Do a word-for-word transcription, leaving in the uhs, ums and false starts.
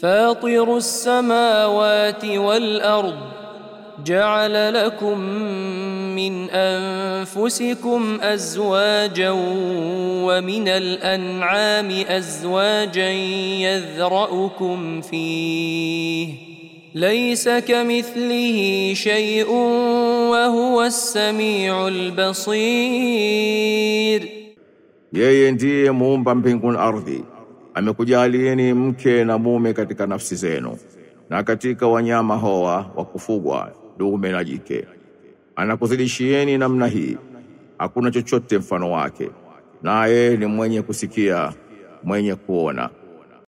فاطر السماوات والأرض جعل لكم من أنفسكم أزواجا ومن الأنعام أزواجا يذرأكم فيه ليس كمثله شيء وهو السميع البصير. Yeye ndiye muumba mbingu na ardhi. Amekujalieni mke na mume katika nafsi zenu, na katika wanyama hoa wa kufugwa dume na jike. Anakuzidishieni namna hii, hakuna chochote mfano wake, naye ni mwenye kusikia, mwenye kuona.